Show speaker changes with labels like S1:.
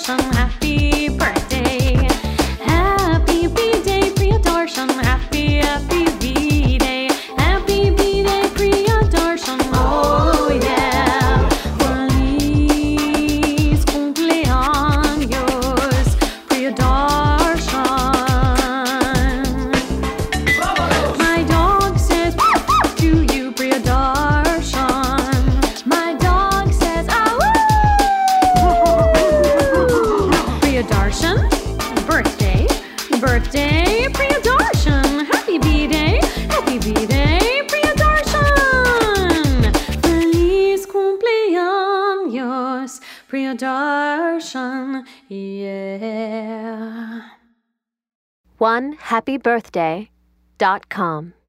S1: Priyadarshan, happy birthday. Happy B-Day, Priyadarshan, happy B-Day. Happy B-Day, Priyadarshan, oh yeah. Feliz cumpleaños, Priyadarshan. My dog says to you, Priyadarshan. My dog says, Priyadarshan, birthday, birthday, Priyadarshan, happy B-Day, Priyadarshan. Feliz cumpleaños, Priyadarshan, yeah.
S2: OneHappyBirthday.com